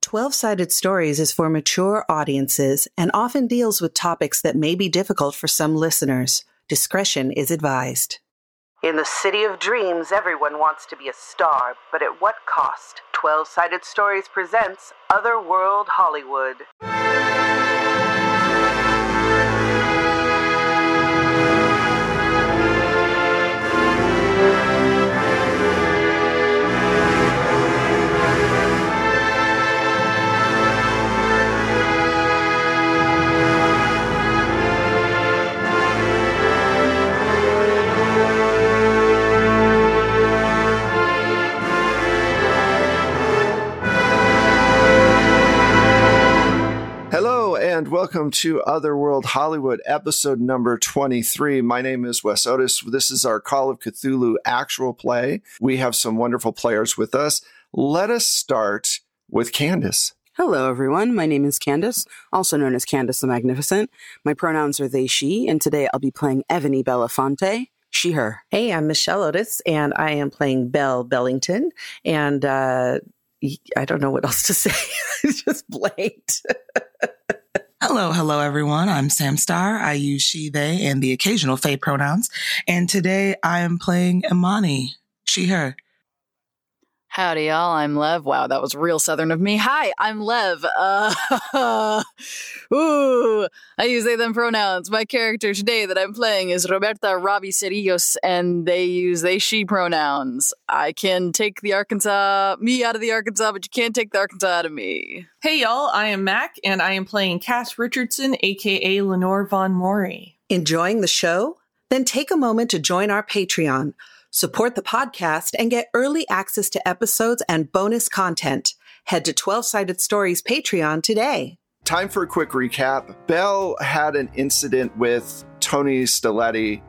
12-Sided Stories is for mature audiences and often deals with topics that may be difficult for some listeners. Discretion is advised. In the city of dreams, everyone wants to be a star, but at what cost? 12-Sided Stories presents Otherworld Hollywood. Hello and welcome to Otherworld Hollywood, episode number 23. My name is Wes Otis. This is our Call of Cthulhu actual play. We have some wonderful players with us. Let us start with Candace. Hello, everyone. My name is Candace, also known as Candace the Magnificent. My pronouns are they, she, and today I'll be playing Evany Belafonte, she, her. Hey, I'm Michelle Otis, and I am playing Belle Bellington, and I don't know what else to say. It's just blanked. Hello, everyone. I'm Sam Starr. I use she, they, and the occasional they pronouns. And today I am playing Imani, she, her. Howdy, y'all. I'm Lev. Wow, that was real Southern of me. Hi, I'm Lev. I use they, them pronouns. My character today that I'm playing is Roberta Robbie Cerillos, and they use they, she pronouns. I can take the me out of the Arkansas, but you can't take the Arkansas out of me. Hey, y'all. I am Mac, and I am playing Cass Richardson, a.k.a. Lenore Von Mori. Enjoying the show? Then take a moment to join our Patreon. Support the podcast and get early access to episodes and bonus content. Head to 12-Sided Stories Patreon today. Time for a quick recap. Belle had an incident with Tony Stiletti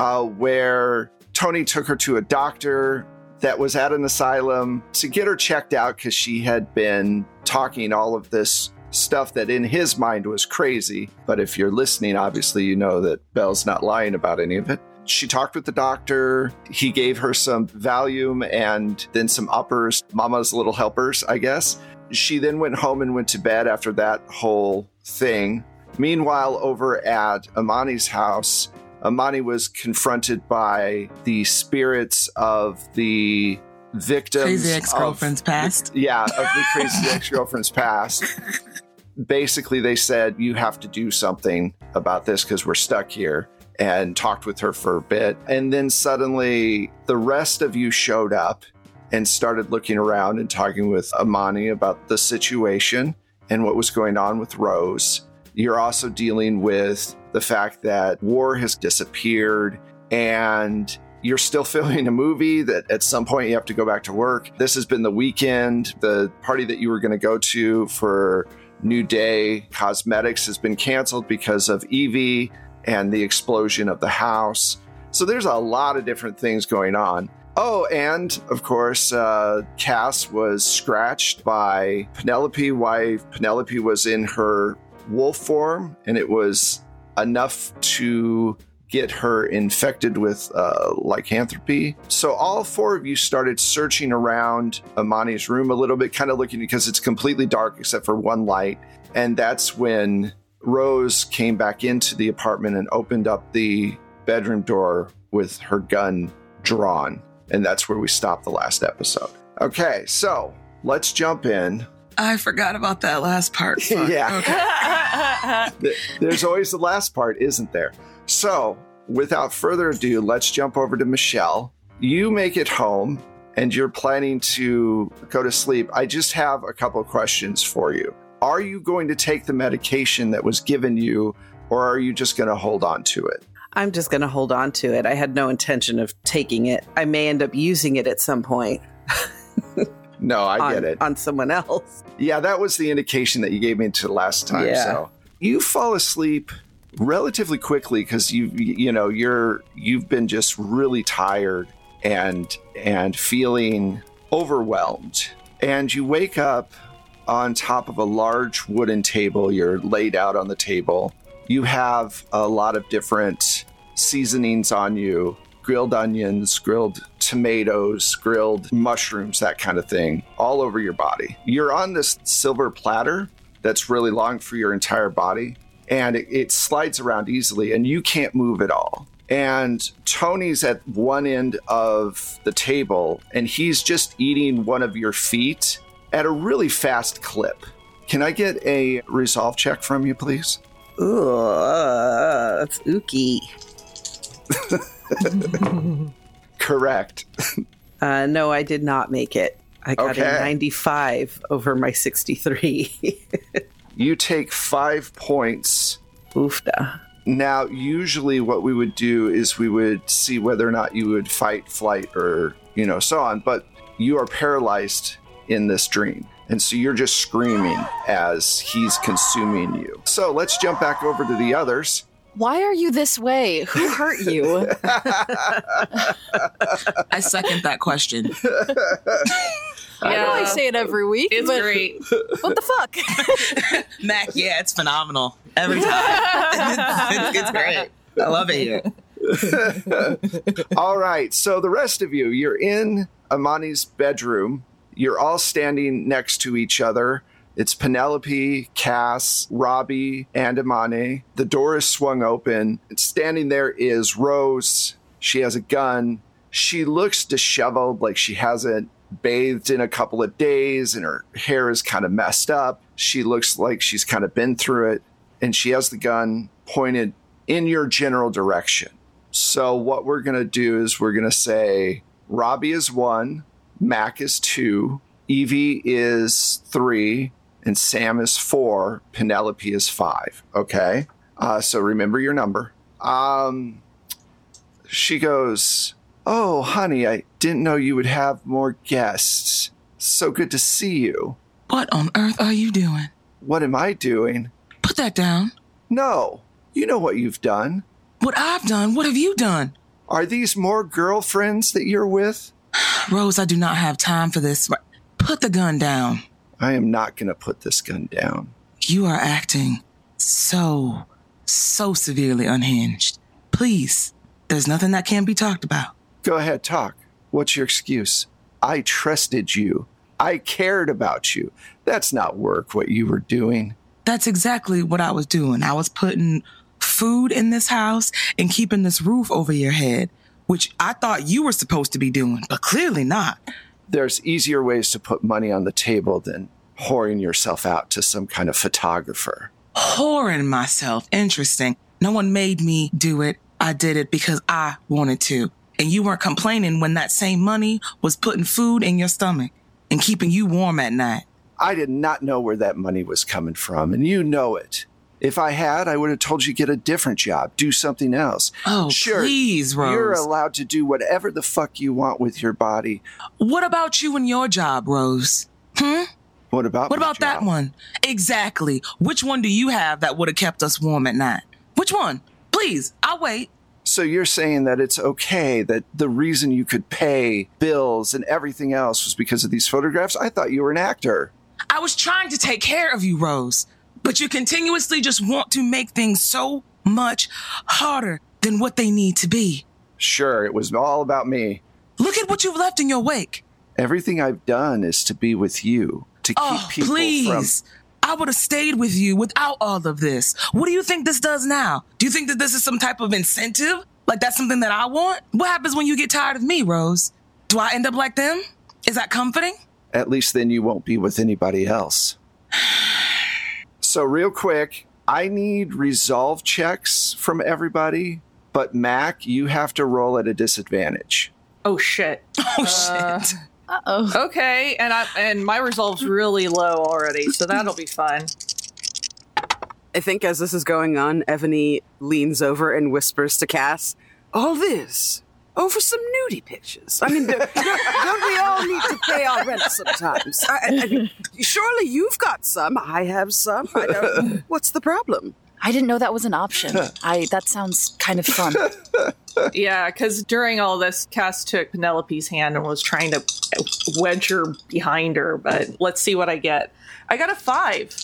where Tony took her to a doctor that was at an asylum to get her checked out because she had been talking all of this stuff that in his mind was crazy. But if you're listening, obviously you know that Belle's not lying about any of it. She talked with the doctor. He gave her some Valium and then some uppers, Mama's Little Helpers, I guess. She then went home and went to bed after that whole thing. Meanwhile, over at Imani's house, Imani was confronted by the spirits of the victims. Crazy ex-girlfriend's past. Yeah, of the crazy ex-girlfriend's past. Basically, they said, you have to do something about this because we're stuck here. And talked with her for a bit. And then suddenly the rest of you showed up and started looking around and talking with Imani about the situation and what was going on with Rose. You're also dealing with the fact that war has disappeared and you're still filming a movie that at some point you have to go back to work. This has been the weekend. The party that you were going to go to for New Day Cosmetics has been canceled because of Evie and the explosion of the house. So there's a lot of different things going on. Oh, and of course, Cass was scratched by Penelope while Penelope was in her wolf form, and it was enough to get her infected with lycanthropy. So all four of you started searching around Imani's room a little bit, kind of looking because it's completely dark except for one light. And that's when Rose came back into the apartment and opened up the bedroom door with her gun drawn. And that's where we stopped the last episode. Okay, so let's jump in. I forgot about that last part. Fuck. Yeah. Okay. There's always the last part, isn't there? So without further ado, let's jump over to Michelle. You make it home and you're planning to go to sleep. I just have a couple of questions for you. Are you going to take the medication that was given you, or are you just going to hold on to it? I'm just going to hold on to it. I had no intention of taking it. I may end up using it at some point. No, I get it. On someone else. Yeah, that was the indication that you gave me to last time. Yeah. So you fall asleep relatively quickly because you've been just really tired and feeling overwhelmed. And you wake up on top of a large wooden table. You're laid out on the table. You have a lot of different seasonings on you, grilled onions, grilled tomatoes, grilled mushrooms, that kind of thing, all over your body. You're on this silver platter that's really long for your entire body, and it slides around easily, and you can't move at all. And Tony's at one end of the table, and he's just eating one of your feet at a really fast clip. Can I get a resolve check from you, please? Ooh, that's ooky. Correct. No, I did not make it. I got Okay. a 95 over my 63. You take 5 points. Oofda. Now, usually what we would do is we would see whether or not you would fight, flight, or, so on. But you are paralyzed in this dream. And so you're just screaming as he's consuming you. So let's jump back over to the others. Why are you this way? Who hurt you? I second that question. I know I say it every week. It's but great. What the fuck? Mac, yeah, it's phenomenal. Every time. It's great. I love it here. All right. So the rest of you, you're in Amani's bedroom. You're all standing next to each other. It's Penelope, Cass, Robbie, and Amani. The door is swung open. And standing there is Rose. She has a gun. She looks disheveled, like she hasn't bathed in a couple of days, and her hair is kind of messed up. She looks like she's kind of been through it, and she has the gun pointed in your general direction. So what we're going to do is we're going to say Robbie is 1, Mac is 2, Evie is 3, and Sam is 4, Penelope is 5. Okay? So remember your number. She goes, "Oh, honey, I didn't know you would have more guests. So good to see you." What on earth are you doing? What am I doing? Put that down. No, you know what you've done. What I've done? What have you done? Are these more girlfriends that you're with? Rose, I do not have time for this. Put the gun down. I am not going to put this gun down. You are acting so severely unhinged. Please, there's nothing that can't be talked about. Go ahead, talk. What's your excuse? I trusted you. I cared about you. That's not work, what you were doing. That's exactly what I was doing. I was putting food in this house and keeping this roof over your head, which I thought you were supposed to be doing, but clearly not. There's easier ways to put money on the table than whoring yourself out to some kind of photographer. Whoring myself. Interesting. No one made me do it. I did it because I wanted to. And you weren't complaining when that same money was putting food in your stomach and keeping you warm at night. I did not know where that money was coming from, and you know it. If I had, I would have told you get a different job, do something else. Oh, sure, please, Rose. You're allowed to do whatever the fuck you want with your body. What about you and your job, Rose? What about that one? Exactly. Which one do you have that would have kept us warm at night? Which one? Please, I'll wait. So you're saying that it's okay that the reason you could pay bills and everything else was because of these photographs? I thought you were an actor. I was trying to take care of you, Rose, but you continuously just want to make things so much harder than what they need to be. Sure, it was all about me. Look at what you've left in your wake. Everything I've done is to be with you, to keep people please. I would have stayed with you without all of this. What do you think this does now? Do you think that this is some type of incentive? Like that's something that I want? What happens when you get tired of me, Rose? Do I end up like them? Is that comforting? At least then you won't be with anybody else. So real quick, I need resolve checks from everybody, but Mac, you have to roll at a disadvantage. Oh shit. Oh, shit. Uh-oh. Okay, and my resolve's really low already, so that'll be fun. I think as this is going on, Evany leans over and whispers to Cass, "All this over some nudie pictures. I mean, don't we all need to pay our rent sometimes? I mean, surely you've got some. I have some. I don't. What's the problem?" I didn't know that was an option. That sounds kind of fun. Yeah, because during all this, Cass took Penelope's hand and was trying to wedge her behind her, but let's see what I get. I got a 5.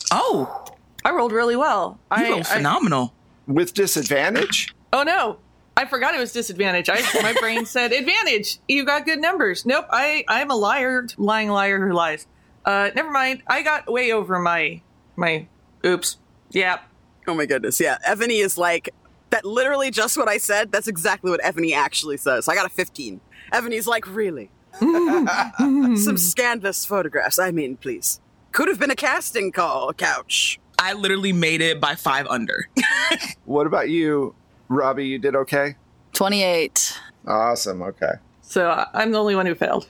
Oh, I rolled really well. you rolled phenomenal. With disadvantage? Oh no. I forgot it was disadvantage. My brain said advantage. You got good numbers. Nope, I'm a liar, lying liar who lies. Never mind. I got way over my oops. Yeah. Oh my goodness. Yeah. Ebony is like, that literally just what I said. That's exactly what Ebony actually says. I got a 15. Ebony's like, really? Some scandalous photographs. I mean, please. Could have been a casting call couch. I literally made it by 5 under. What about you, Robbie? You did okay? 28. Awesome. Okay. So I'm the only one who failed.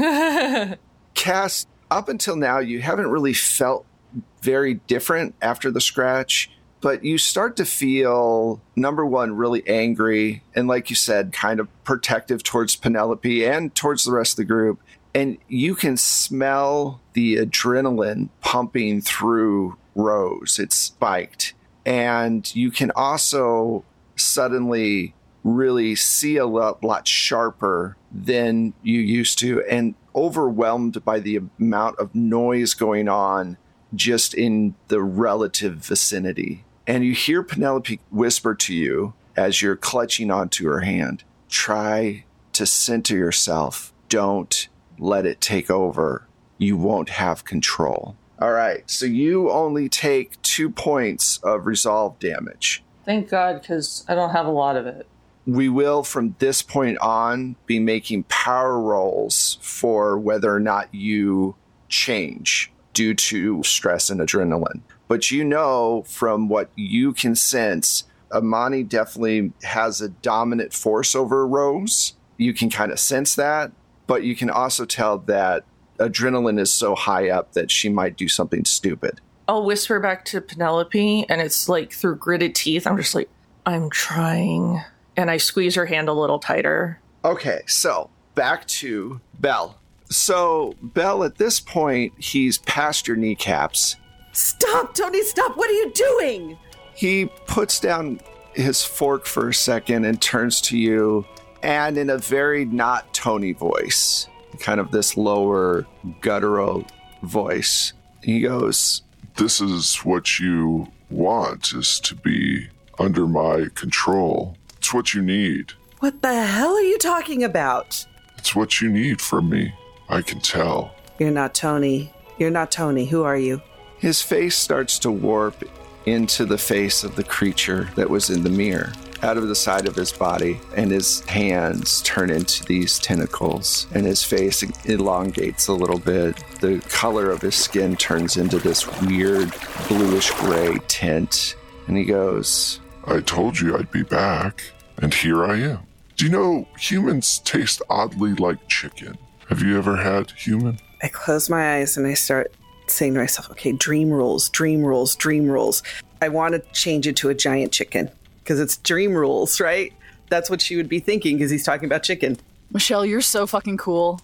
Cass, up until now, you haven't really felt very different after the scratch, but you start to feel, number one, really angry. And like you said, kind of protective towards Penelope and towards the rest of the group. And you can smell the adrenaline pumping through Rose. It's spiked. And you can also suddenly really see a lot sharper than you used to, and overwhelmed by the amount of noise going on just in the relative vicinity. And you hear Penelope whisper to you as you're clutching onto her hand, try to center yourself. Don't let it take over. You won't have control. All right, so you only take 2 points of resolve damage. Thank God, because I don't have a lot of it. We will, from this point on, be making power rolls for whether or not you change due to stress and adrenaline. But you know, from what you can sense, Amani definitely has a dominant force over Rose. You can kind of sense that, but you can also tell that adrenaline is so high up that she might do something stupid. I'll whisper back to Penelope, and it's like through gritted teeth. I'm just like, I'm trying. And I squeeze her hand a little tighter. Okay, so back to Belle. So, Belle, at this point, he's past your kneecaps. Stop, Tony, stop. What are you doing? He puts down his fork for a second and turns to you, and in a very not Tony voice, kind of this lower guttural voice, he goes, "This is what you want, is to be under my control. It's what you need. What the hell are you talking about? It's what you need from me. I can tell." You're not Tony. You're not Tony. Who are you? His face starts to warp into the face of the creature that was in the mirror, out of the side of his body, and his hands turn into these tentacles, and his face elongates a little bit. The color of his skin turns into this weird bluish gray tint, and he goes, "I told you I'd be back, and here I am. Do you know humans taste oddly like chicken? Have you ever had human?" I close my eyes and I start saying to myself, okay, dream rules, dream rules, dream rules. I want to change it to a giant chicken because it's dream rules, right? That's what she would be thinking because he's talking about chicken. Michelle, you're so fucking cool.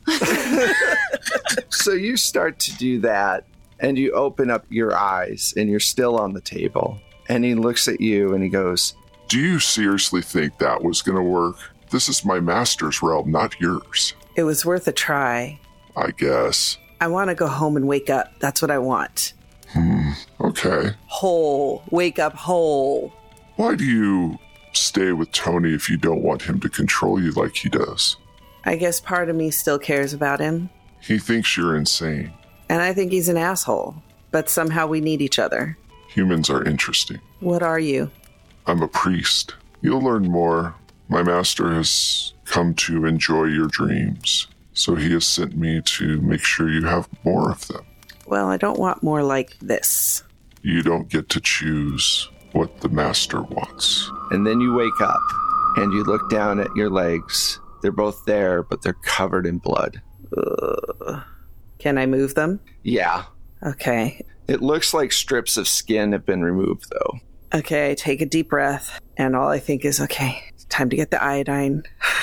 So you start to do that, and you open up your eyes, and you're still on the table. And he looks at you and he goes, "Do you seriously think that was going to work? This is my master's realm, not yours." It was worth a try. "I guess." I want to go home and wake up. That's what I want. Okay. Whole. Wake up whole. Why do you stay with Tony if you don't want him to control you like he does? I guess part of me still cares about him. He thinks you're insane. And I think he's an asshole. But somehow we need each other. Humans are interesting. What are you? I'm a priest. You'll learn more. My master has come to enjoy your dreams, so he has sent me to make sure you have more of them. Well, I don't want more like this. You don't get to choose what the master wants. and then you wake up and you look down at your legs. They're both there, but they're covered in blood. Can I move them? Yeah. Okay. It looks like strips of skin have been removed, though. Okay, I take a deep breath, and all I think is, okay, it's time to get the iodine.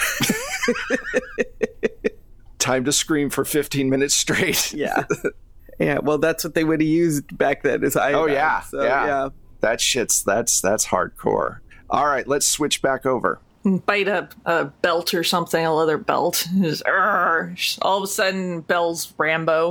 Time to scream for 15 minutes straight. Yeah. Yeah, well, that's what they would have used back then is iodine. Oh, yeah. So, yeah. That shit's, that's hardcore. All right, let's switch back over. Bite a belt or something, a leather belt. Just, all of a sudden, Belle's Rambo.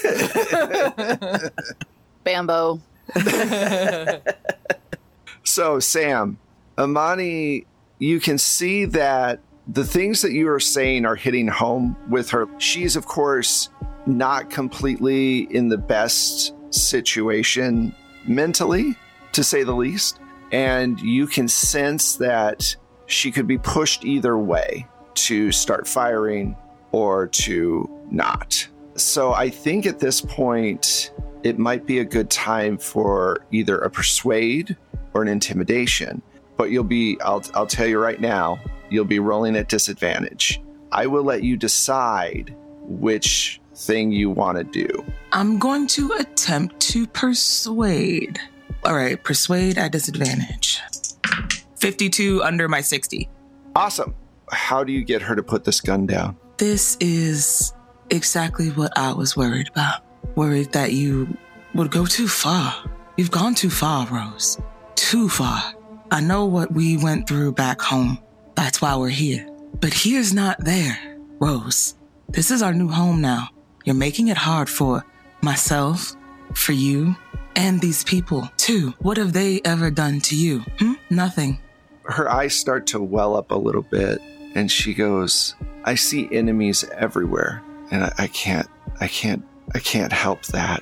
Bambo. So, Sam, Amani you can see that the things that you are saying are hitting home with her. She's, of course, not completely in the best situation mentally, to say the least. And you can sense that she could be pushed either way, to start firing or to not. So I think at this point, it might be a good time for either a persuade or an intimidation. But I'll tell you right now, you'll be rolling at disadvantage. I will let you decide which thing you want to do. I'm going to attempt to persuade. All right, persuade at disadvantage. 52 under my 60. Awesome. How do you get her to put this gun down? This is exactly what I was worried about. Worried that you would go too far. You've gone too far, Rose. Too far. I know what we went through back home. That's why we're here. But here's not there, Rose. This is our new home now. You're making it hard for myself, for you, and these people, too. What have they ever done to you? Nothing. Her eyes start to well up a little bit, and she goes, I see enemies everywhere, and I can't help that.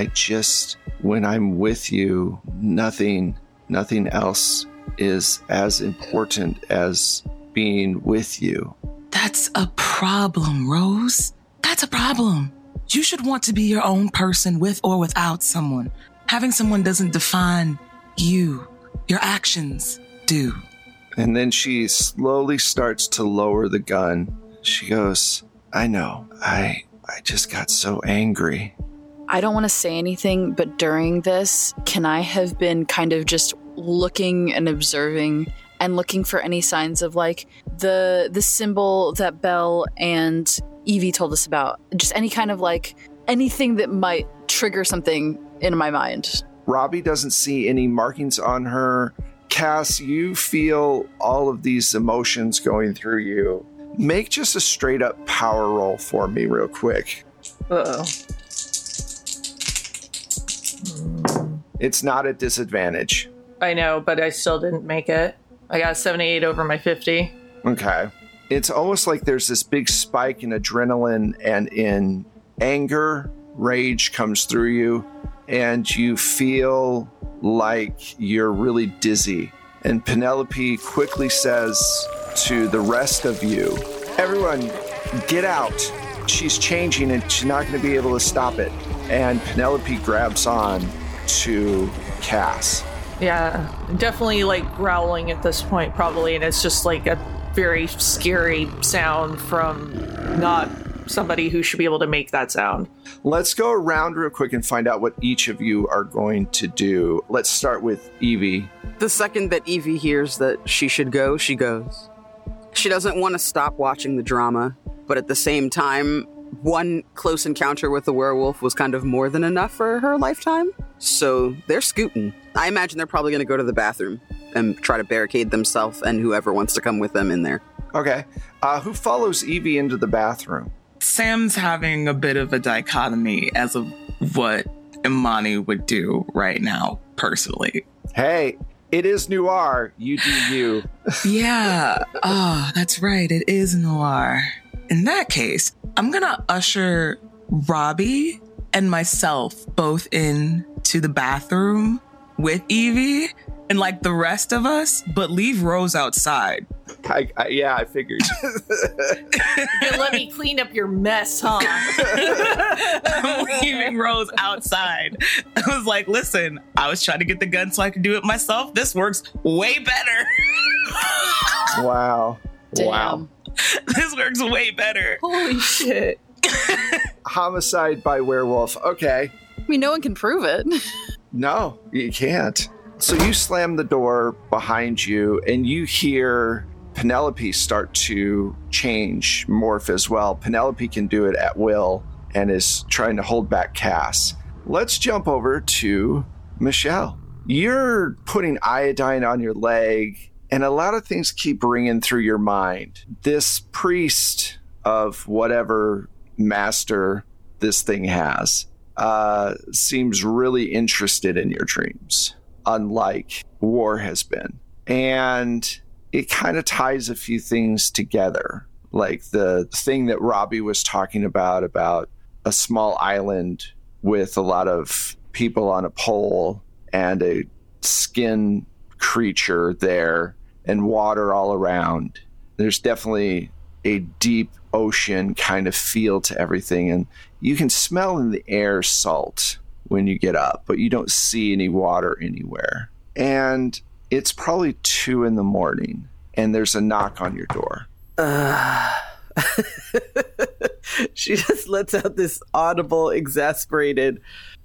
When I'm with you, nothing else is as important as being with you. That's a problem, Rose. That's a problem. You should want to be your own person with or without someone. Having someone doesn't define you. Your actions do. And then she slowly starts to lower the gun. She goes, I know. I just got so angry. I don't want to say anything, but during this, can I have been kind of just looking and observing and looking for any signs of like the symbol that Belle and Evie told us about? Just any kind of like anything that might trigger something in my mind. Robbie doesn't see any markings on her. Cass, you feel all of these emotions going through you. Make just a straight up power roll for me real quick. Uh-oh. It's not at disadvantage. I know, but I still didn't make it. I got 78 over my 50. Okay. It's almost like there's this big spike in adrenaline and in anger. Rage comes through you, and you feel like you're really dizzy. And Penelope quickly says to the rest of you, everyone, get out. She's changing and she's not going to be able to stop it. And Penelope grabs on to Cass. Yeah, definitely like growling at this point, probably. And it's just like a very scary sound from not somebody who should be able to make that sound. Let's go around real quick and find out what each of you are going to do. Let's start with Evie. The second that Evie hears that she should go, she goes. She doesn't want to stop watching the drama, but at the same time, one close encounter with the werewolf was kind of more than enough for her lifetime. So they're scooting. I imagine they're probably going to go to the bathroom and try to barricade themselves and whoever wants to come with them in there. Okay. Who follows Evie into the bathroom? Sam's having a bit of a dichotomy as of what Imani would do right now, personally. Hey, it is noir. You do you. Yeah. Oh, that's right. It is noir. In that case, I'm going to usher Robbie and myself both in to the bathroom with Evie and like the rest of us, but leave Rose outside. I figured. You let me clean up your mess, huh? I'm leaving Rose outside. I was like, listen, I was trying to get the gun so I could do it myself. This works way better. Wow. Damn. Wow. This works way better. Holy shit. Homicide by werewolf. Okay. I mean, no one can prove it. No, you can't. So you slam the door behind you and you hear Penelope start to change, morph as well. Penelope can do it at will and is trying to hold back Cass. Let's jump over to Michelle. You're putting iodine on your leg and a lot of things keep ringing through your mind. This priest of whatever master this thing has seems really interested in your dreams, unlike War has been. And it kind of ties a few things together. Like the thing that Robbie was talking about a small island with a lot of people on a pole and a skin creature there and water all around. There's definitely a deep ocean kind of feel to everything. And you can smell in the air salt when you get up, but you don't see any water anywhere. And it's probably 2 a.m. and there's a knock on your door. She just lets out this audible, exasperated,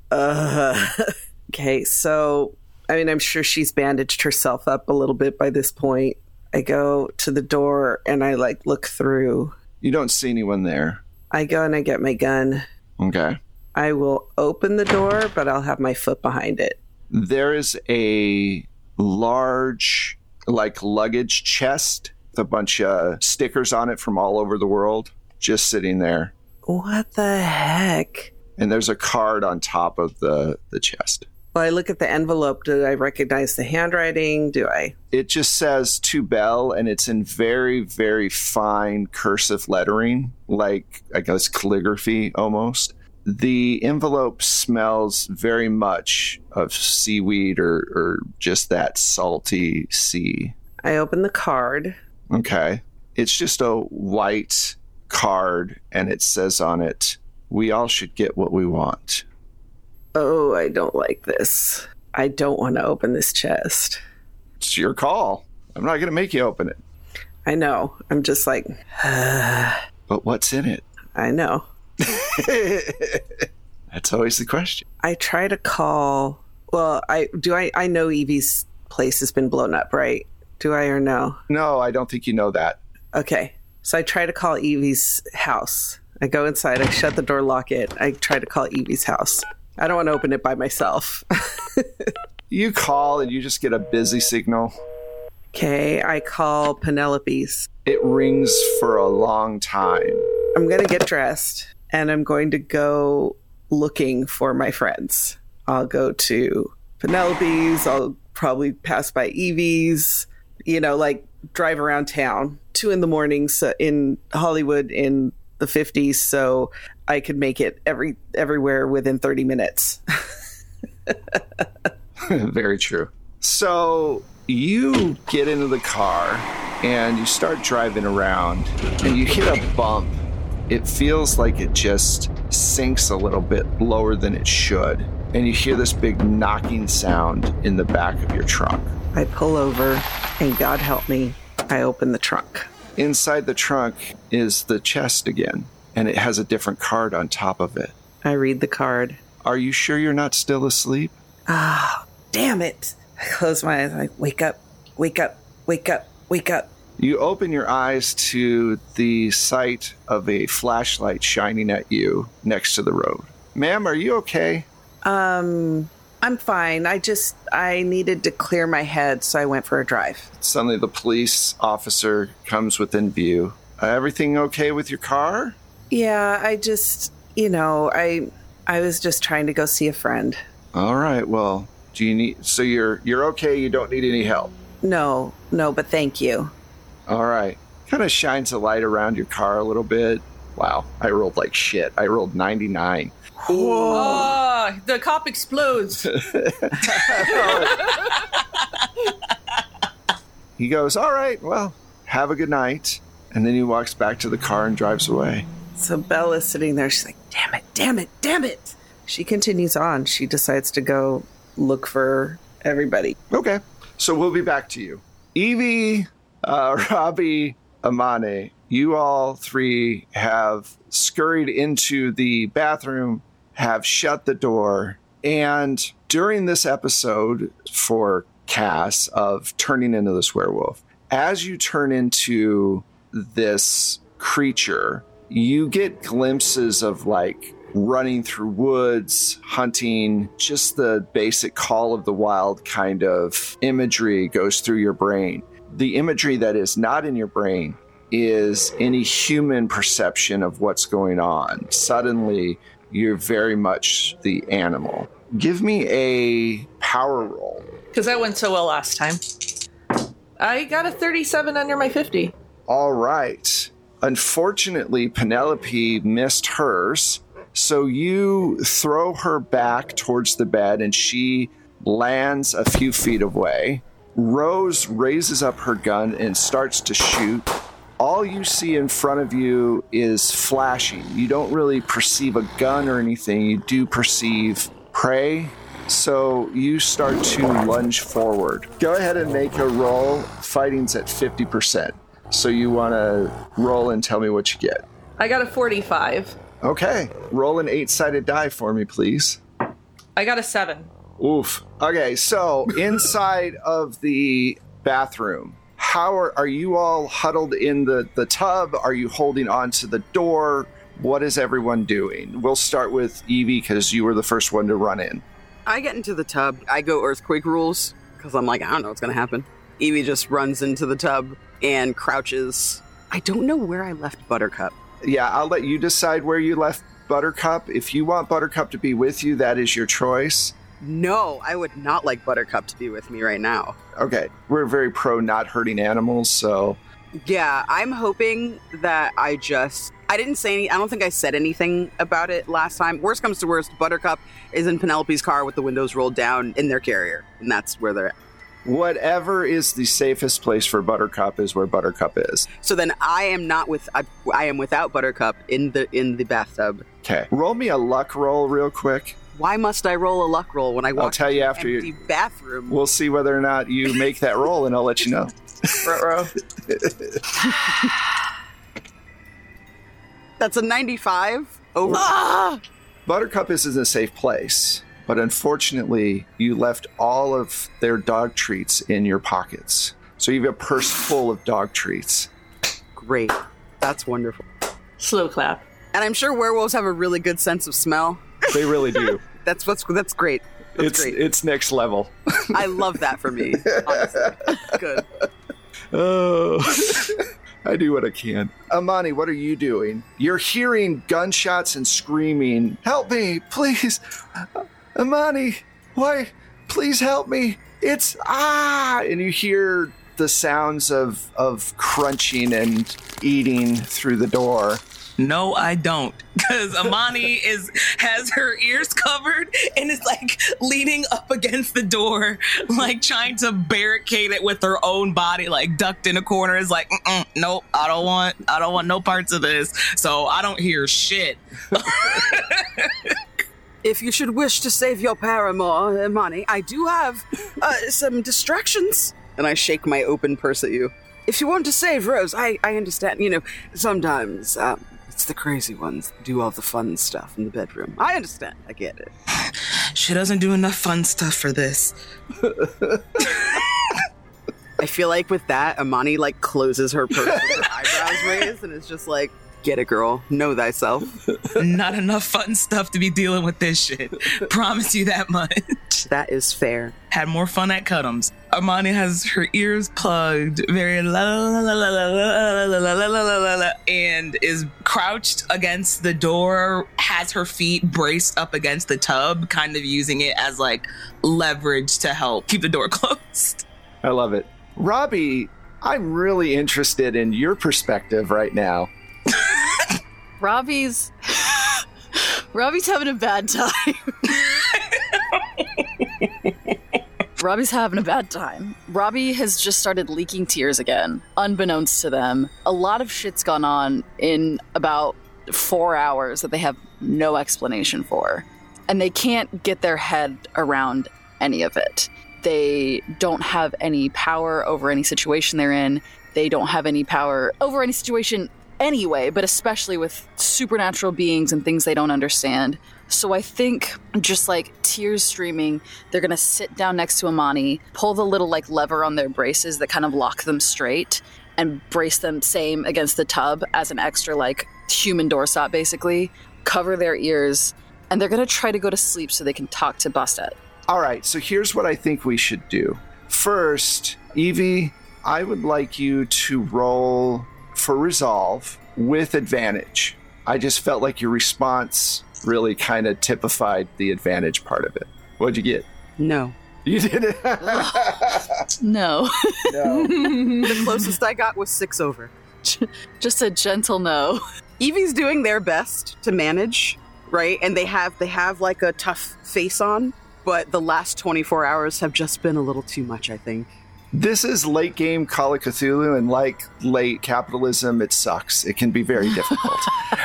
Okay, so, I mean, I'm sure she's bandaged herself up a little bit by this point. I go to the door and I, look through. You don't see anyone there. I go and I get my gun. Okay. I will open the door, but I'll have my foot behind it. There is a large, luggage chest with a bunch of stickers on it from all over the world, just sitting there. What the heck? And there's a card on top of the chest. Well, I look at the envelope. Do I recognize the handwriting? Do I? It just says to Belle, and it's in very, very fine cursive lettering, I guess calligraphy almost. The envelope smells very much of seaweed or just that salty sea. I open the card. Okay. It's just a white card, and it says on it, "We all should get what we want." Oh, I don't like this. I don't want to open this chest. It's your call. I'm not going to make you open it. I know. I'm just like, But what's in it? I know. That's always the question. I try to call. Well, I know Evie's place has been blown up, right? Do I or no? No, I don't think you know that. Okay. So I try to call Evie's house. I go inside. I shut the door, lock it. I try to call Evie's house. I don't want to open it by myself. You call and you just get a busy signal. Okay, I call Penelope's. It rings for a long time. I'm going to get dressed and I'm going to go looking for my friends. I'll go to Penelope's. I'll probably pass by Evie's, drive around town. 2 a.m. So in Hollywood in the 50s, so I could make it everywhere within 30 minutes. Very true. So you get into the car and you start driving around and you hit a bump. It feels like it just sinks a little bit lower than it should. And you hear this big knocking sound in the back of your trunk. I pull over and God help me, I open the trunk. Inside the trunk is the chest again, and it has a different card on top of it. I read the card. Are you sure you're not still asleep? Ah, damn it. I close my eyes. I wake up, wake up, wake up, wake up. You open your eyes to the sight of a flashlight shining at you next to the road. Ma'am, are you okay? I'm fine. I needed to clear my head, so I went for a drive. Suddenly the police officer comes within view. Everything okay with your car? Yeah, I just, I was just trying to go see a friend. All right, well, so you're okay, you don't need any help? No, but thank you. All right. Kind of shines a light around your car a little bit. Wow, I rolled like shit. I rolled 99. Oh, the cop explodes. He goes, all right, well, have a good night. And then he walks back to the car and drives away. So Bella's sitting there. She's like, damn it. She continues on. She decides to go look for everybody. Okay. So we'll be back to you. Evie, Robbie, Amane, you all three have scurried into the bathroom, have shut the door, and during this episode for Cass of turning into this werewolf, as you turn into this creature, you get glimpses of running through woods, hunting, just the basic call of the wild kind of imagery goes through your brain. The imagery that is not in your brain is any human perception of what's going on. Suddenly, you're very much the animal. Give me a power roll. Because that went so well last time. I got a 37 under my 50. All right. Unfortunately, Penelope missed hers. So you throw her back towards the bed and she lands a few feet away. Rose raises up her gun and starts to shoot. All you see in front of you is flashing. You don't really perceive a gun or anything. You do perceive prey. So you start to lunge forward. Go ahead and make a roll. Fighting's at 50%. So you want to roll and tell me what you get. I got a 45. Okay. Roll an 8-sided die for me, please. I got a 7. Oof. Okay, so inside of the bathroom, how are you all huddled in the tub? Are you holding on to the door? What is everyone doing? We'll start with Evie because you were the first one to run in. I get into the tub. I go earthquake rules because I'm like, I don't know what's going to happen. Evie just runs into the tub and crouches. I don't know where I left Buttercup. Yeah, I'll let you decide where you left Buttercup. If you want Buttercup to be with you, that is your choice. No, I would not like Buttercup to be with me right now. Okay, we're very pro not hurting animals, so... Yeah, I'm hoping that I didn't say any, I don't think I said anything about it last time. Worst comes to worst, Buttercup is in Penelope's car with the windows rolled down in their carrier, and that's where they're at. Whatever is the safest place for Buttercup is where Buttercup is. So then I am without Buttercup in the bathtub. Okay, roll me a luck roll real quick. Why must I roll a luck roll when I walk I'll tell you after empty bathroom? We'll see whether or not you make that roll, and I'll let you know. That's a 95 over. Buttercup is in a safe place, but unfortunately, you left all of their dog treats in your pockets. So you have a purse full of dog treats. Great. That's wonderful. Slow clap. And I'm sure werewolves have a really good sense of smell. They really do. That's great. That's great. It's next level. I love that for me, honestly. Good. Oh, I do what I can. Amani, what are you doing? You're hearing gunshots and screaming. Help me, please. Amani, why? Please help me. It's and you hear the sounds of crunching and eating through the door. No, I don't. Because Amani has her ears covered and is like leaning up against the door, like trying to barricade it with her own body, like ducked in a corner. Is like, nope, I don't want no parts of this. So I don't hear shit. If you should wish to save your paramour, Amani, I do have some distractions. And I shake my open purse at you. If you want to save Rose, I understand. You know, sometimes it's the crazy ones that do all the fun stuff in the bedroom. I understand. I get it. She doesn't do enough fun stuff for this. I feel like with that, Amani like closes her purse with her eyebrows raised and is just like, get it, girl. Know thyself. Not enough fun stuff to be dealing with this shit. Promise you that much. That is fair. Had more fun at Cut'ems. Amani has her ears plugged, very la la la la la la la la la la la, and is crouched against the door, has her feet braced up against the tub, kind of using it as like leverage to help keep the door closed. I love it. Robbie, I'm really interested in your perspective right now. Robbie's having a bad time. Robbie's having a bad time. Robbie has just started leaking tears again, unbeknownst to them. A lot of shit's gone on in about 4 hours that they have no explanation for. And they can't get their head around any of it. They don't have any power over any situation they're in. They don't have any power over any situation anyway, but especially with supernatural beings and things they don't understand. So I think just like tears streaming, they're going to sit down next to Amani, pull the little like lever on their braces that kind of lock them straight and brace them same against the tub as an extra like human doorstop basically, cover their ears, and they're going to try to go to sleep so they can talk to Bustet. All right, so here's what I think we should do. First, Evie, I would like you to roll for resolve with advantage. I just felt like your response really kind of typified the advantage part of it. What'd you get? No. You did it. No. No. The closest I got was 6 over. Just a gentle no. Evie's doing their best to manage, right? And they have like a tough face on, but the last 24 hours have just been a little too much, I think. This is late game Call of Cthulhu, and like late capitalism, it sucks. It can be very difficult.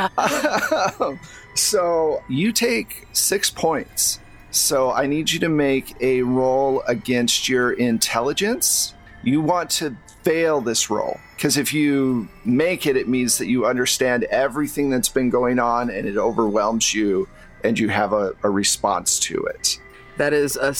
So you take 6 points. So I need you to make a roll against your intelligence. You want to fail this roll, because if you make it, it means that you understand everything that's been going on and it overwhelms you and you have a response to it. That is a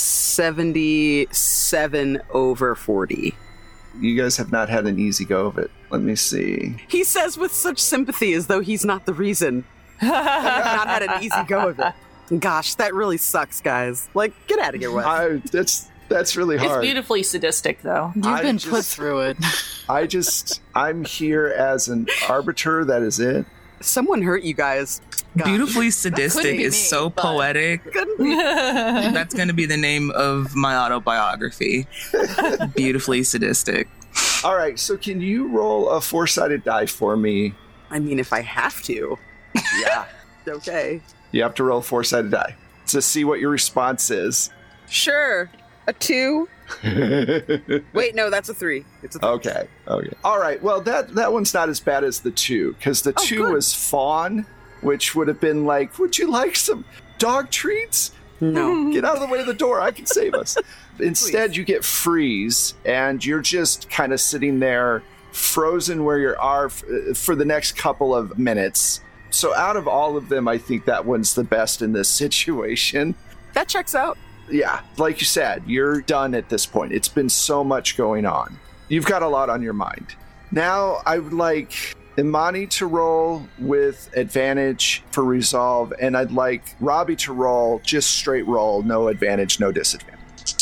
77 over 40. You guys have not had an easy go of it. Let me see. He says with such sympathy as though he's not the reason. I've not had an easy go of it. Gosh, that really sucks, guys. Like, get out of here, Wes. That's really It's hard. beautifully sadistic, though. You've been put through it. I'm here as an arbiter. That is it. Someone hurt you guys. Gosh. Beautifully sadistic be is me, so but- poetic. Couldn't be. That's going to be the name of my autobiography. Beautifully sadistic. All right. So can you roll a 4-sided die for me? I mean, if I have to. Yeah. Okay. You have to roll a 4-sided die to see what your response is. Sure. A 2. Wait, no, that's a 3. It's a 3. Okay. All right. Well, that one's not as bad as the 2, because the 2 good. was fawn, which would have been like, would you like some dog treats? No. Get out of the way of the door. I can save us. Instead, you get freeze, and you're just kind of sitting there, frozen where you are for the next couple of minutes. So out of all of them, I think that one's the best in this situation. That checks out. Yeah, like you said, you're done at this point. It's been so much going on. You've got a lot on your mind. Now, I would like Imani to roll with advantage for resolve, and I'd like Robbie to roll just straight roll, no advantage, no disadvantage.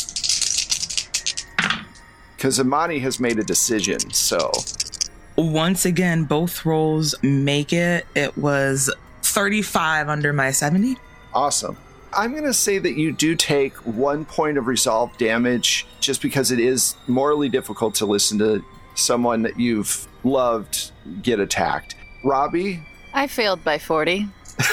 Because Imani has made a decision, so... Once again, both rolls make it. It was 35 under my 70. Awesome. I'm going to say that you do take 1 point of resolve damage just because it is morally difficult to listen to someone that you've loved get attacked. Robbie? I failed by 40.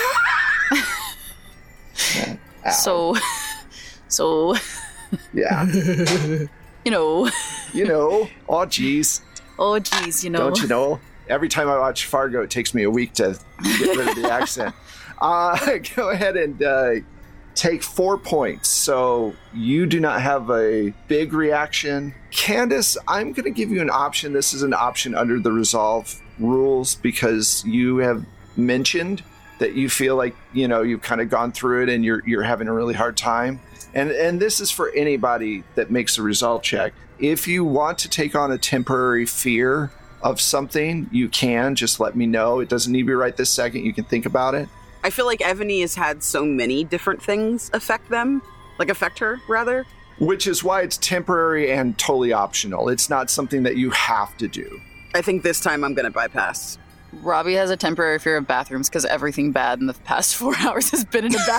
Ow. So, Yeah. you know. Oh, geez. Oh, geez, you know. Don't you know? Every time I watch Fargo, it takes me a week to get rid of the accent. Go ahead and take 4 points. So you do not have a big reaction. Candace, I'm going to give you an option. This is an option under the resolve rules because you have mentioned that you feel like, you've kind of gone through it and you're having a really hard time. And this is for anybody that makes a resolve check. If you want to take on a temporary fear of something, you can. Just let me know. It doesn't need to be right this second. You can think about it. I feel like Evany has had so many different things affect her, rather. Which is why it's temporary and totally optional. It's not something that you have to do. I think this time I'm going to bypass. Robbie has a temporary fear of bathrooms because everything bad in the past 4 hours has been in a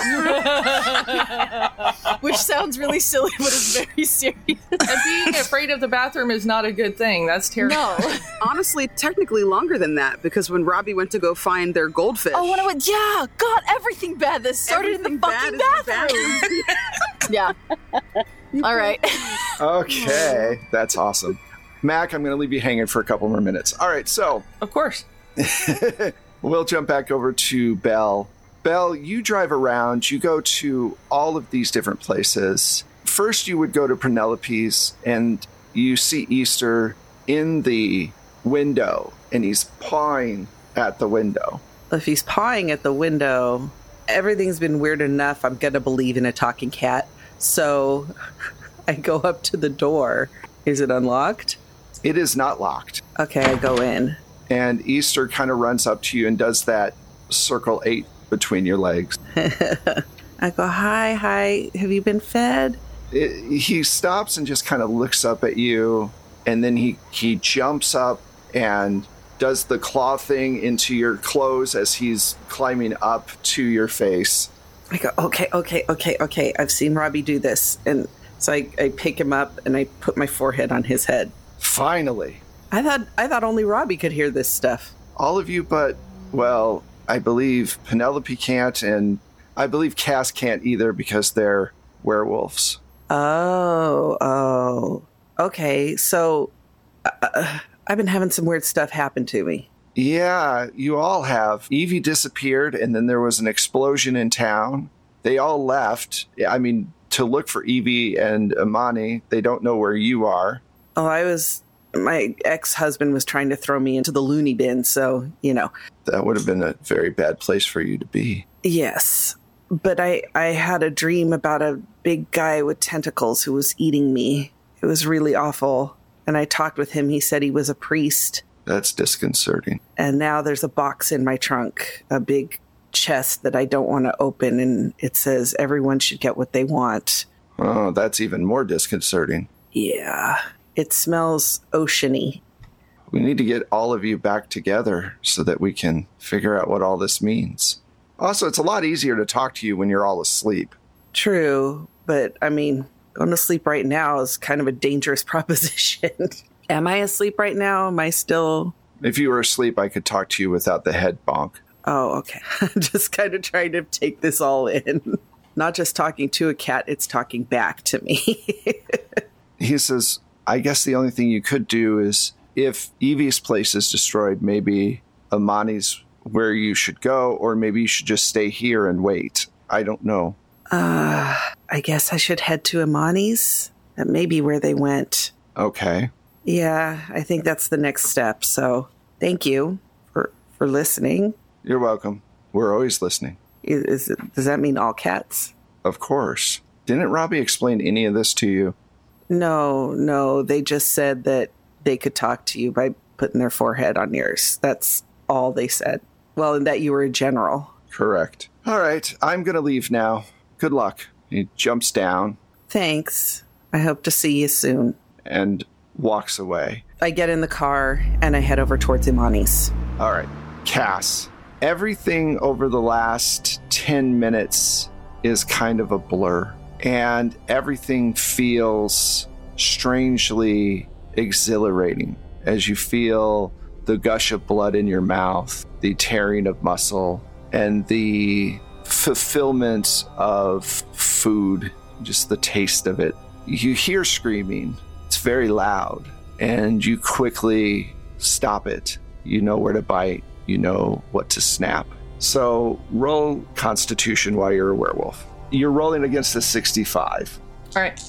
bathroom. Which sounds really silly, but it's very serious. And being afraid of the bathroom is not a good thing. That's terrible. No. Honestly, technically longer than that, because when Robbie went to go find their goldfish... Oh, when I went, yeah, God, everything bad that started in the fucking bathroom. Yeah. All right. Okay, that's awesome. Mac, I'm going to leave you hanging for a couple more minutes. All right, so... Of course. We'll jump back over to Belle. Belle, you drive around. You go to all of these different places. First, you would go to Penelope's, and you see Easter in the window, and he's pawing at the window. If he's pawing at the window, everything's been weird enough. I'm going to believe in a talking cat. So I go up to the door. Is it unlocked? It is not locked. Okay, I go in. And Easter kind of runs up to you and does that circle 8 between your legs. I go, hi, have you been fed? He stops and just kind of looks up at you, and then he jumps up and does the claw thing into your clothes as he's climbing up to your face. I go, okay. I've seen Robbie do this. And So I pick him up and I put my forehead on his head. Finally. I thought only Robbie could hear this stuff. All of you but, well, I believe Penelope can't, and I believe Cass can't either because they're werewolves. Oh. Okay, so I've been having some weird stuff happen to me. Yeah, you all have. Evie disappeared, and then there was an explosion in town. They all left. I mean, to look for Evie and Imani. They don't know where you are. Oh, my ex-husband was trying to throw me into the loony bin, so, That would have been a very bad place for you to be. Yes, but I had a dream about a big guy with tentacles who was eating me. It was really awful. And I talked with him. He said he was a priest. That's disconcerting. And now there's a box in my trunk, a big chest that I don't want to open. And it says everyone should get what they want. Oh, that's even more disconcerting. Yeah, it smells oceany. We need to get all of you back together so that we can figure out what all this means. Also, it's a lot easier to talk to you when you're all asleep. True, but I mean, going to sleep right now is kind of a dangerous proposition. Am I asleep right now? Am I still... If you were asleep, I could talk to you without the head bonk. Oh, okay. I'm just kind of trying to take this all in. Not just talking to a cat, it's talking back to me. He says, I guess the only thing you could do is, if Evie's place is destroyed, maybe Imani's where you should go, or maybe you should just stay here and wait. I don't know. I guess I should head to Imani's. That may be where they went. Okay. Yeah, I think that's the next step. So thank you for listening. You're welcome. We're always listening. Does that mean all cats? Of course. Didn't Robbie explain any of this to you? No. They just said that they could talk to you by putting their forehead on yours. That's all they said. Well, and that you were a general. Correct. All right, I'm going to leave now. Good luck. He jumps down. Thanks. I hope to see you soon. And walks away. I get in the car and I head over towards Imani's. All right, Cass. Everything over the last 10 minutes is kind of a blur. And everything feels strangely exhilarating as you feel the gush of blood in your mouth, the tearing of muscle, and the fulfillment of food, just the taste of it. You hear screaming. It's very loud, and you quickly stop it. You know where to bite. You know what to snap. So roll Constitution while you're a werewolf. You're rolling against a 65. All right.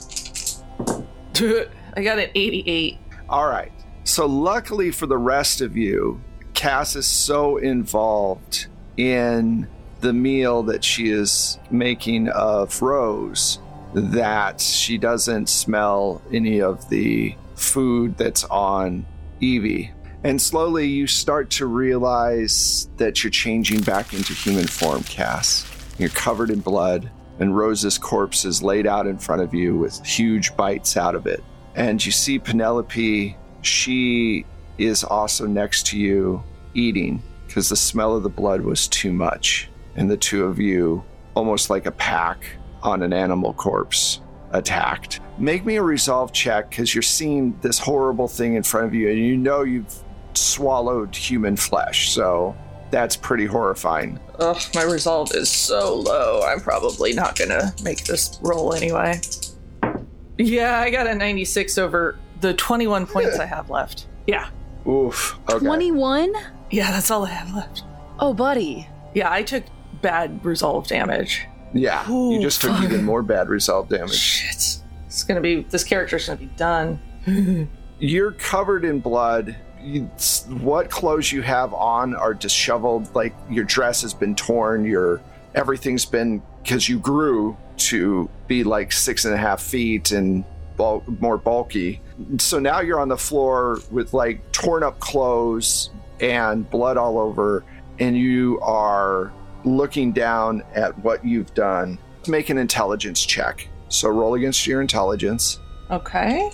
I got an 88. All right. So luckily for the rest of you, Cass is so involved in the meal that she is making of Rose that she doesn't smell any of the food that's on Evie. And slowly you start to realize that you're changing back into human form, Cass. You're covered in blood, and Rose's corpse is laid out in front of you with huge bites out of it. And you see Penelope, she is also next to you eating because the smell of the blood was too much. And the two of you, almost like a pack on an animal corpse, attacked. Make me a resolve check because you're seeing this horrible thing in front of you and you know you've swallowed human flesh. So that's pretty horrifying. Ugh, my resolve is so low. I'm probably not gonna make this roll anyway. Yeah, I got a 96 over the 21 points I have left. Yeah. Oof. Okay. 21? Yeah, that's all I have left. Oh, buddy. Yeah, I took bad resolve damage. Yeah, you just took even more bad resolve damage. Shit. This character's gonna be done. You're covered in blood. What clothes you have on are disheveled, like your dress has been torn, everything's been, because you grew to be like 6.5 feet and more bulky. So now you're on the floor with like torn up clothes and blood all over, and you are looking down at what you've done. Make an intelligence check. So roll against your intelligence. Okay.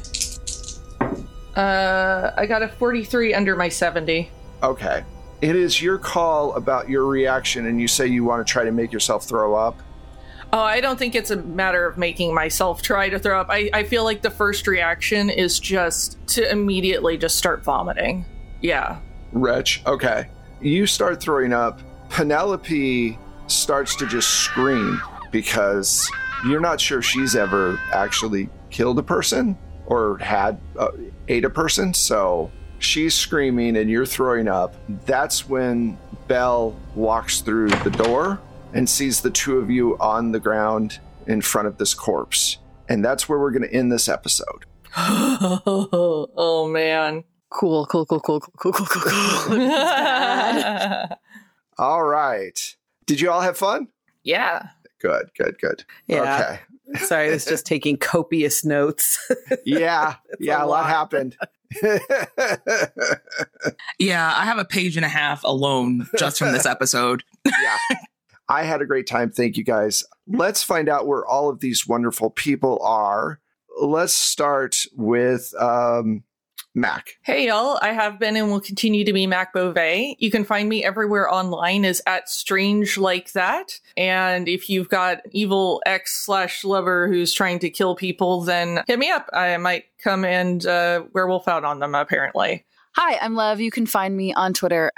I got a 43 under my 70. Okay. It is your call about your reaction, and you say you want to try to make yourself throw up. Oh, I don't think it's a matter of making myself try to throw up. I feel like the first reaction is just to immediately just start vomiting. Yeah. Wretch, okay. You start throwing up. Penelope starts to just scream because you're not sure she's ever actually killed a person or ate a person. So she's screaming and you're throwing up. That's when Belle walks through the door and sees the two of you on the ground in front of this corpse. And that's where we're going to end this episode. Oh, man. Cool. All right. Did you all have fun? Yeah. Good. Yeah. Okay. Sorry, I was just taking copious notes. Yeah. A lot happened. Yeah, I have a page and a half alone just from this episode. Yeah. I had a great time. Thank you, guys. Let's find out where all of these wonderful people are. Let's start with Mac. Hey, y'all. I have been and will continue to be Mac Beauvais. You can find me everywhere online as @StrangeLikeThat. And if you've got evil ex/lover who's trying to kill people, then hit me up. I might come and werewolf out on them, apparently. Hi, I'm Lev. You can find me on Twitter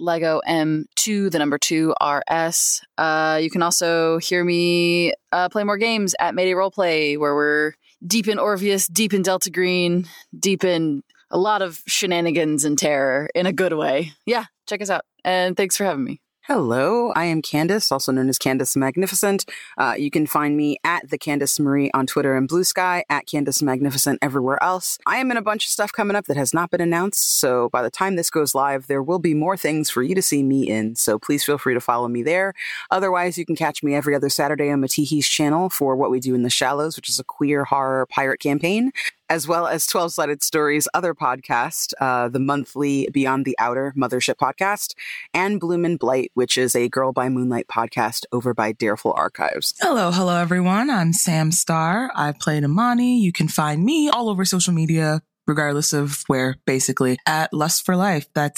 @LegoM2RS. You can also hear me play more games at Mayday Roleplay, where we're deep in Orpheus, deep in Delta Green, deep in a lot of shenanigans and terror in a good way. Yeah, check us out. And thanks for having me. Hello, I am Candace, also known as Candace Magnificent. You can find me at the Candace Marie on Twitter and Blue Sky, at Candace Magnificent everywhere else. I am in a bunch of stuff coming up that has not been announced, so by the time this goes live, there will be more things for you to see me in, so please feel free to follow me there. Otherwise, you can catch me every other Saturday on Matihi's channel for What We Do in the Shallows, which is a queer horror pirate campaign, as well as 12-Sided Stories' other podcast, the monthly Beyond the Outer Mothership podcast, and Bloom and Blight, which is a Girl by Moonlight podcast over by Dareful Archives. Hello, everyone. I'm Sam Starr. I play Imani. You can find me all over social media, regardless of where, basically, at Lust for Life. That's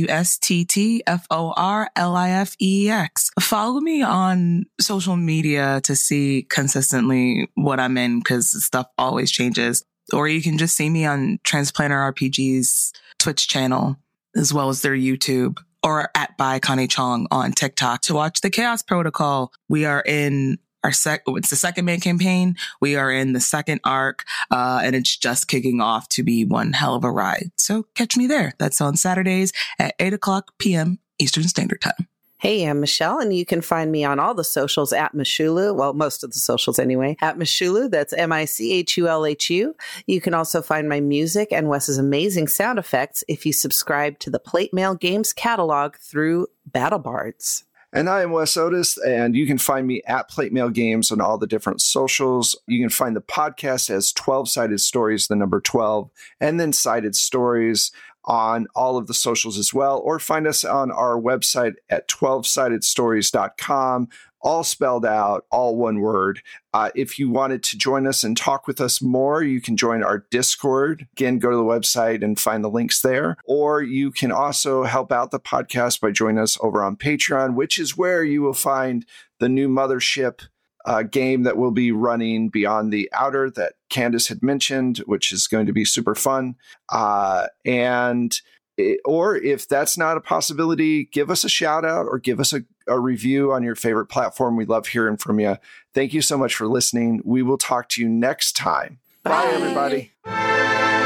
LUSTTFORLIFEX. Follow me on social media to see consistently what I'm in, because stuff always changes. Or you can just see me on Transplanter RPG's Twitch channel, as well as their YouTube, or at by Connie Chong on TikTok to watch the Chaos Protocol. We are in it's the second main campaign. We are in the second arc, and it's just kicking off to be one hell of a ride. So catch me there. That's on Saturdays at 8:00 p.m. Eastern Standard Time. Hey, I'm Michelle, and you can find me on all the socials at Michulu. Well, most of the socials anyway, at Michulu. That's MICHULHU. You can also find my music and Wes's amazing sound effects if you subscribe to the Plate Mail Games catalog through BattleBards. And I am Wes Otis, and you can find me at Plate Mail Games on all the different socials. You can find the podcast as 12-Sided Stories, the number 12, and then Sided Stories on all of the socials as well, or find us on our website at 12sidedstories.com, all spelled out, all one word. If you wanted to join us and talk with us more, you can join our Discord. Again, go to the website and find the links there. Or you can also help out the podcast by joining us over on Patreon, which is where you will find the new Mothership game that will be running Beyond the Outer that Candace had mentioned, which is going to be super fun. Or if that's not a possibility, give us a shout out or give us a review on your favorite platform. We love hearing from you. Thank you so much for listening. We will talk to you next time. Bye everybody.